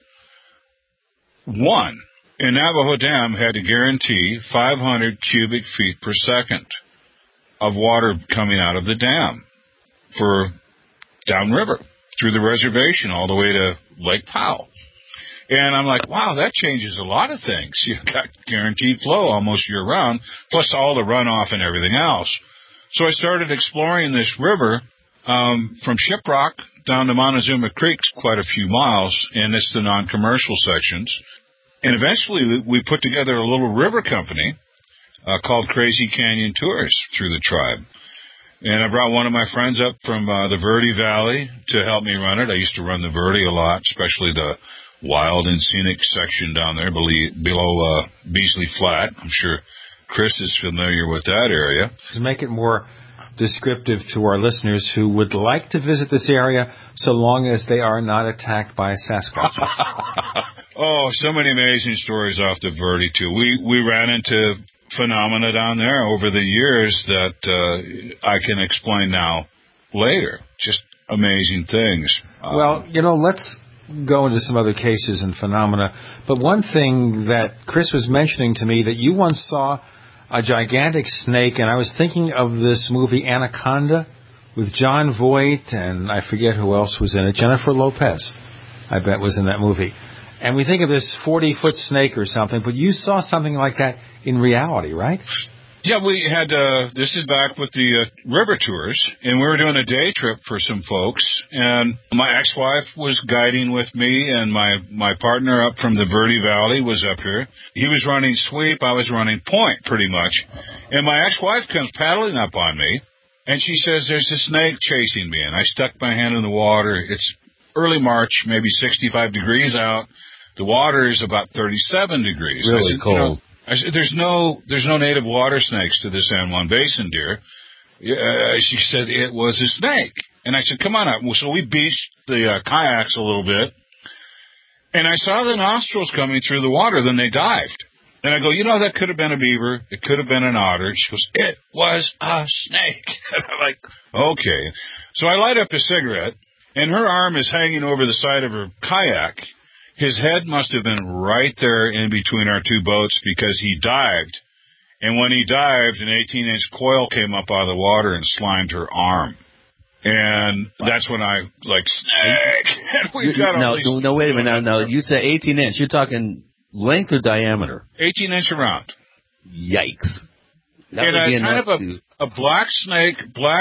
[SPEAKER 7] won. And Navajo Dam had to guarantee 500 cubic feet per second of water coming out of the dam for downriver through the reservation all the way to Lake Powell. And I'm like, wow, that changes a lot of things. You've got guaranteed flow almost year-round, plus all the runoff and everything else. So I started exploring this river From Shiprock down to Montezuma Creek's quite a few miles, and it's the non-commercial sections. And eventually we put together a little river company called Crazy Canyon Tours through the tribe. And I brought one of my friends up from the Verde Valley to help me run it. I used to run the Verde a lot, especially the wild and scenic section down there below Beasley Flat. I'm sure Chris is familiar with that area.
[SPEAKER 3] To make it more descriptive to our listeners who would like to visit this area so long as they are not attacked by Sasquatch.
[SPEAKER 7] Oh, so many amazing stories off the Verde, too. We ran into phenomena down there over the years that I can explain now later. Just amazing things.
[SPEAKER 3] Well, let's go into some other cases and phenomena. But one thing that Chris was mentioning to me, that you once saw a gigantic snake, and I was thinking of this movie Anaconda with John Voight, and I forget who else was in it. Jennifer Lopez, I bet, was in that movie. And we think of this 40-foot snake or something, but you saw something like that in reality, right?
[SPEAKER 7] Yeah, we had, this is back with the river tours, and we were doing a day trip for some folks, and my ex-wife was guiding with me, and my partner up from the Verde Valley was up here. He was running sweep, I was running point, pretty much. And my ex-wife comes paddling up on me, and she says, there's a snake chasing me, and I stuck my hand in the water. It's early March, maybe 65 degrees out. The water is about 37 degrees.
[SPEAKER 4] Really cold.
[SPEAKER 7] I said, there's no native water snakes to the San Juan Basin, dear. She said it was a snake. And I said, come on up. So we beached the kayaks a little bit. And I saw the nostrils coming through the water. Then they dived. And I go, that could have been a beaver. It could have been an otter. She goes, it was a snake. And I'm like, okay. So I light up a cigarette, and her arm is hanging over the side of her kayak. His head must have been right there in between our two boats because he dived. And when he dived, an 18-inch coil came up out of the water and slimed her arm. And that's when I, snake! We've got
[SPEAKER 4] no, wait a minute. Now, you said 18-inch. You're talking length or diameter?
[SPEAKER 7] 18-inch around.
[SPEAKER 4] Yikes. That
[SPEAKER 7] and
[SPEAKER 4] would be
[SPEAKER 7] kind of a black snake,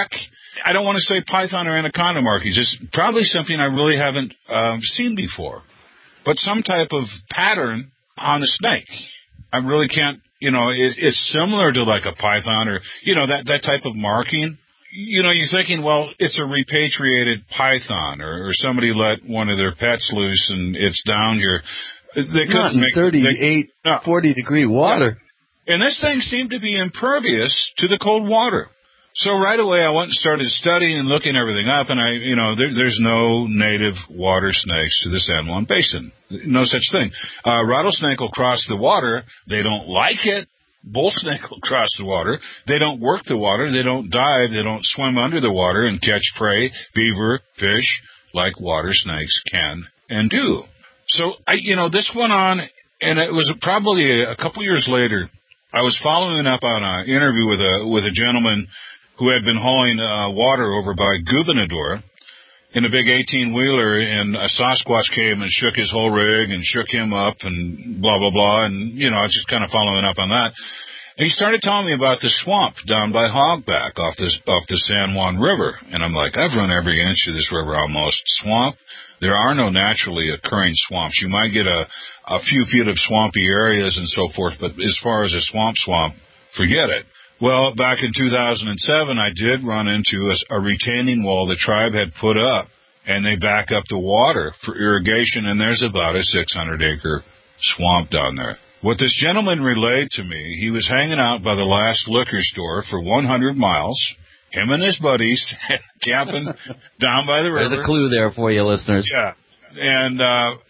[SPEAKER 7] I don't want to say python or anaconda markings. It's probably something I really haven't seen before. But some type of pattern on the snake. I really can't, it's similar to like a python or, that type of marking. You're thinking, well, it's a repatriated python or somebody let one of their pets loose and it's down here. They couldn't make
[SPEAKER 4] 38, 40-degree water.
[SPEAKER 7] Yeah. And this thing seemed to be impervious to the cold water. So right away I went and started studying and looking everything up, and there's no native water snakes to the San Juan Basin. No such thing. Rattlesnake will cross the water. They don't like it. Bull snake will cross the water. They don't work the water. They don't dive. They don't swim under the water and catch prey, beaver, fish, like water snakes can and do. So, this went on, and it was probably a couple years later. I was following up on an interview with a gentleman who had been hauling water over by Gubernador in a big 18-wheeler, and a Sasquatch came and shook his whole rig and shook him up and blah, blah, blah. And, I was just kind of following up on that. And he started telling me about the swamp down by Hogback off the San Juan River. And I'm like, I've run every inch of this river almost. Swamp? There are no naturally occurring swamps. You might get a few feet of swampy areas and so forth, but as far as a swamp, forget it. Well, back in 2007, I did run into a retaining wall the tribe had put up, and they back up the water for irrigation, and there's about a 600-acre swamp down there. What this gentleman relayed to me, he was hanging out by the last liquor store for 100 miles, him and his buddies, camping down by the river.
[SPEAKER 4] There's a clue there for you, listeners.
[SPEAKER 7] Yeah. And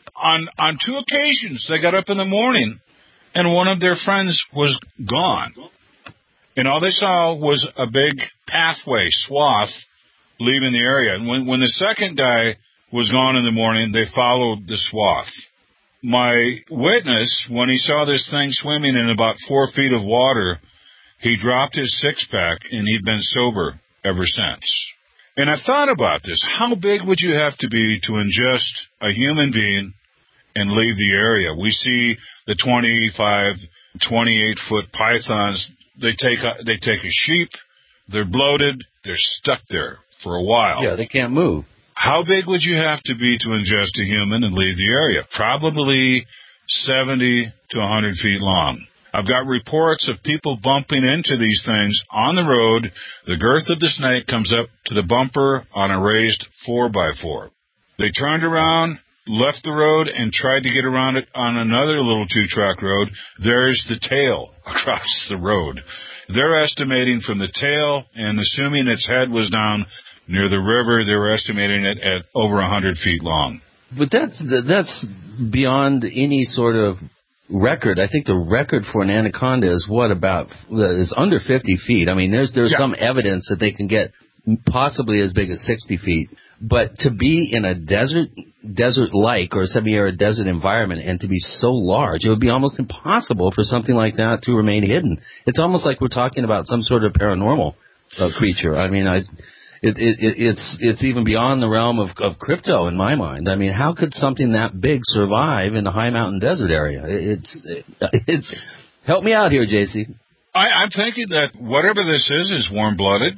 [SPEAKER 7] on two occasions, they got up in the morning, and one of their friends was gone. And all they saw was a big pathway, swath, leaving the area. And when the second guy was gone in the morning, they followed the swath. My witness, when he saw this thing swimming in about 4 feet of water, he dropped his six-pack, and he'd been sober ever since. And I thought about this. How big would you have to be to ingest a human being and leave the area? We see the 25, 28-foot pythons. They take a sheep, they're bloated, they're stuck there for a while.
[SPEAKER 4] Yeah, they can't move.
[SPEAKER 7] How big would you have to be to ingest a human and leave the area? Probably 70 to 100 feet long. I've got reports of people bumping into these things on the road. The girth of the snake comes up to the bumper on a raised 4x4. They turned around, left the road, and tried to get around it on another little 2-track road. There's the tail across the road. They're estimating from the tail, and assuming its head was down near the river, they were estimating it at over 100 feet long.
[SPEAKER 4] But that's beyond any sort of record. I think the record for an anaconda is is under 50 feet. I mean, there's some evidence that they can get possibly as big as 60 feet. But to be in a desert-like or semi-arid desert environment and to be so large, it would be almost impossible for something like that to remain hidden. It's almost like we're talking about some sort of paranormal creature. I mean, it's even beyond the realm of crypto in my mind. I mean, how could something that big survive in the high mountain desert area? It's help me out here, JC.
[SPEAKER 7] I'm thinking that whatever this is warm-blooded.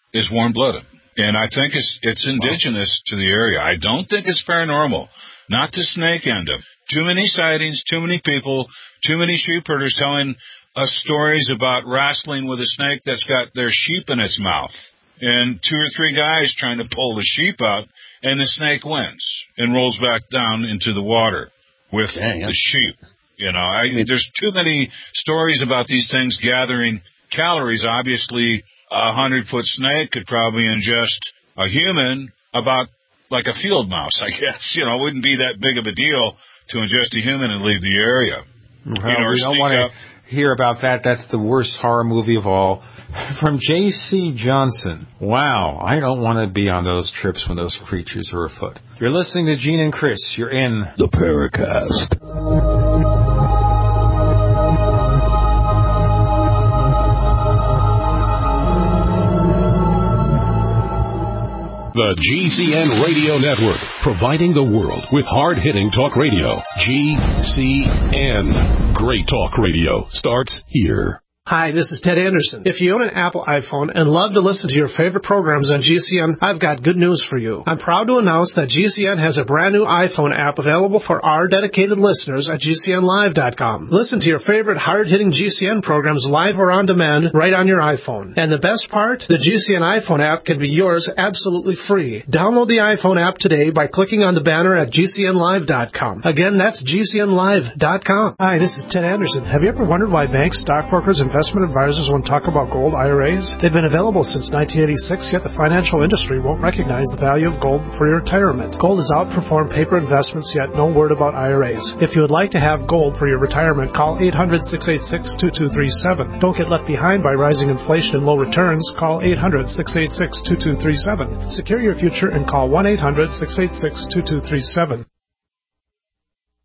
[SPEAKER 7] And I think it's indigenous to the area. I don't think it's paranormal. Not the snake end of. Too many sightings, too many people, too many sheep herders telling us stories about wrestling with a snake that's got their sheep in its mouth. And 2 or 3 guys trying to pull the sheep out, and the snake wins and rolls back down into the water with the sheep. You know, there's too many stories about these things gathering calories. Obviously, a 100-foot snake could probably ingest a human about like a field mouse, I guess. You know, it wouldn't be that big of a deal to ingest a human and leave the area.
[SPEAKER 3] Well, we don't want to hear about that. That's the worst horror movie of all. From J.C. Johnson. Wow, I don't want to be on those trips when those creatures are afoot. You're listening to Gene and Chris. You're in
[SPEAKER 8] the Paracast. The GCN Radio Network, providing the world with hard-hitting talk radio. GCN. Great talk radio starts here.
[SPEAKER 18] Hi, this is Ted Anderson. If you own an Apple iPhone and love to listen to your favorite programs on GCN, I've got good news for you. I'm proud to announce that GCN has a brand new iPhone app available for our dedicated listeners at GCNlive.com. Listen to your favorite hard-hitting GCN programs live or on demand right on your iPhone. And the best part? The GCN iPhone app can be yours absolutely free. Download the iPhone app today by clicking on the banner at GCNlive.com. Again, that's GCNlive.com. Hi, this is Ted Anderson. Have you ever wondered why banks, stockbrokers, and investment advisors won't talk about gold IRAs? They've been available since 1986, yet the financial industry won't recognize the value of gold for your retirement. Gold has outperformed paper investments, yet no word about IRAs. If you would like to have gold for your retirement, call 800-686-2237. Don't get left behind by rising inflation and low returns. Call 800-686-2237. Secure your future and call 1-800-686-2237.